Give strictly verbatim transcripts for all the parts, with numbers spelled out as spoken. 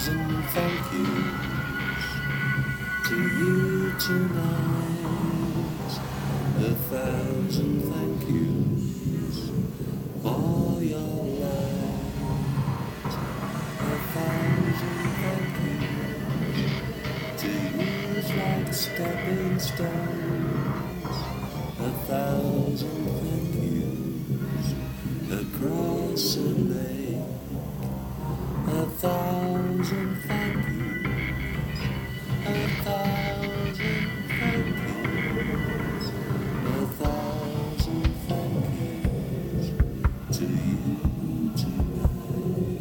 thousand thank yous to you tonight. A thousand thank yous for your light. A thousand thank yous to use like stepping stones. A thousand thank yous across a lake. A thousand thank yous. A thousand thank yous. A thousand thank yous to you tonight.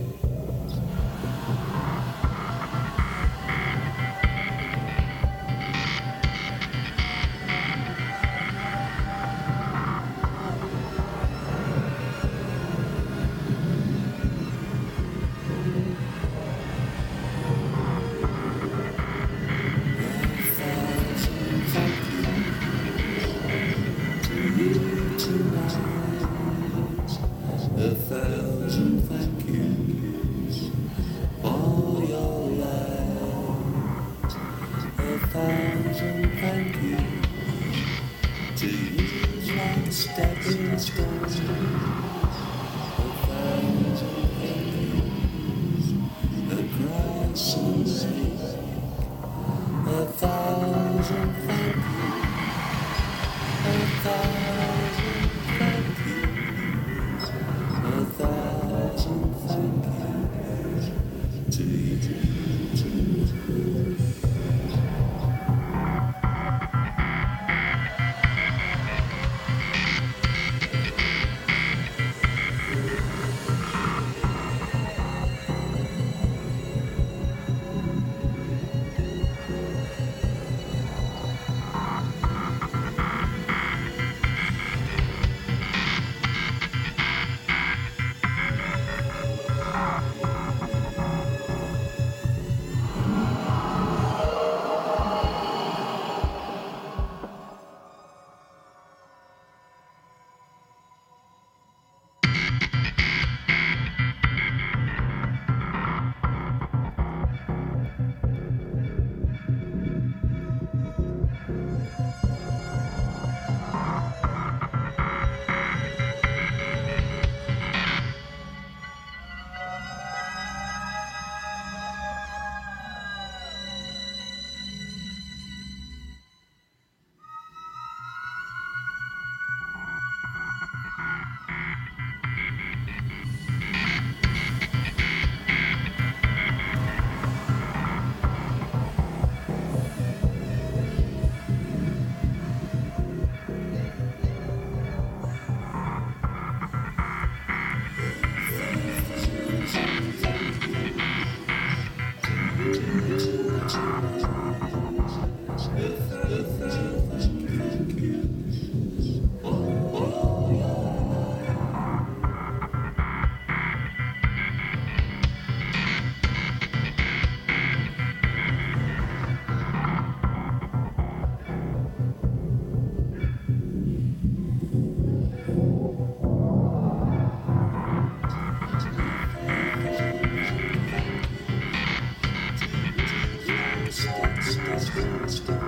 A thousand thank yous for your light. A thousand thank yous to use like stepping stones. A thousand thank yous across the lake. A thousand thank yous. A thousand thank yous. A thousand thank yous to you, to you. Stop, stop, stop, stop.